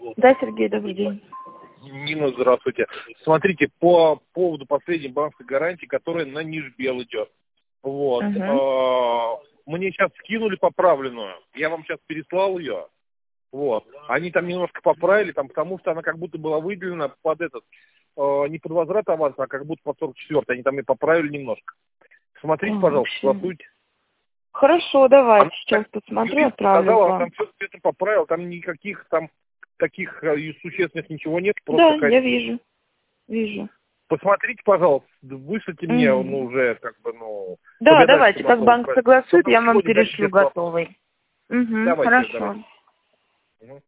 Да, Сергей, добрый день. Нина, здравствуйте. Смотрите, по поводу последней банковской гарантии, которая на Нижбел идет. Вот. Мне сейчас скинули поправленную. Я вам сейчас переслал ее. Вот. Они там немножко поправили, там, потому что она как будто была выделена под этот, не под возврат аванса, а как будто под 44. Они там и поправили немножко. Смотрите, пожалуйста, голосуйте. Хорошо, давайте Она, сейчас посмотрю, юрист отправлю сказала, вам. там все это поправил, там никаких там таких существенных ничего нет. Да, Просто я вижу. посмотрите, пожалуйста, вышлите мне, Угу. уже как бы, чтобы Да, я дальше давайте, как могу банк отправить. согласует, Чтобы я вам сегодня дать перешлю ответ на вопрос. готовый. Угу, Давайте. хорошо. Мгм.